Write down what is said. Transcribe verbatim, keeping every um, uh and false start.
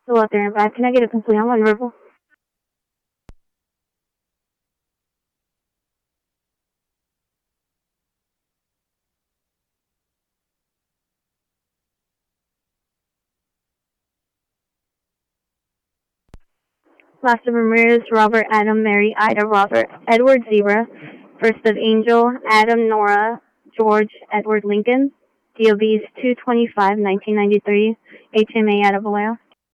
Still out there, but can I get a complete online verbal? Last of Ramirez, Robert, Adam, Mary, Ida, Robert, Edward, Zebra. First of Angel, Adam, Nora, George, Edward, Lincoln. D O Bs two twenty-five, nineteen ninety-three. H M A, Ada Vallejo.